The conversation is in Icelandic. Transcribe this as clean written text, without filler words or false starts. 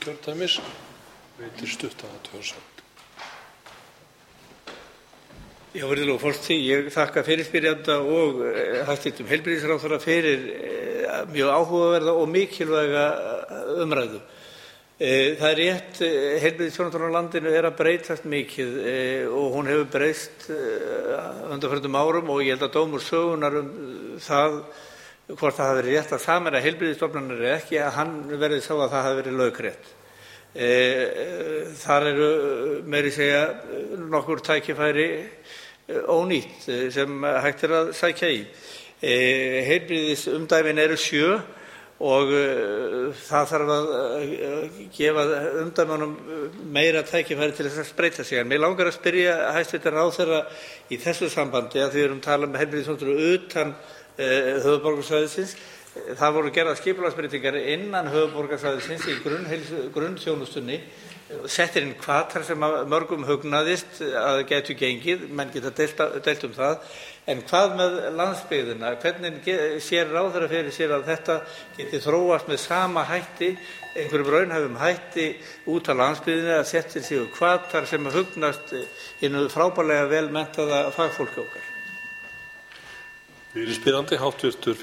Suðurkjördæmis veitir stutta athugasemd. Virðulegur forseti, ég þakka fyrirspyrjanda og hæstv. Heilbrigðisráðherra fyrir mjög áhugaverða og mikilvæga umræðu. Það er rétt, heilbrigðisþjónustan á landinu er að breytast mikið og hún hefur breyst undanförnum árum og ég held að dómur sögunnar það hvort það hafi verið rétt að sameina heilbrigðisstofnanir eða ekki, að hann verði sá að það hafi verið lögrétt. Þar eru meira að segja nokkur tækifæri ónýtt sem hægt er að sækja í. Heilbrigðisumdæmin eru 7 og það þarf að gefa umdæmunum meira tækifæri til þess að spreyta sig. En mig langar að spyrja hæstv. Ráðherra í þessu sambandi, að því við erum að tala um heilbrigðisþjónustu utan höfuðborgarsvæðisins. Það voru gerðar skipulagsbreytingar innan höfuðborgarsvæðisins í grunnþjónustunni, settir inn hvatar sem mörgum hugnaðist að gætu gengið, menn geta deilt um það. En hvað með landsbyggðina? Hvernig sér ráðherra fyrir sér að þetta geti þróast með sama hætti, einhverjum raunhæfum hætti út á landsbyggðinni, að settir sig hvatar sem hugnast hinu frábærlega vel menntaða fagfólki okkar? Fyrirspyrjandi, hv.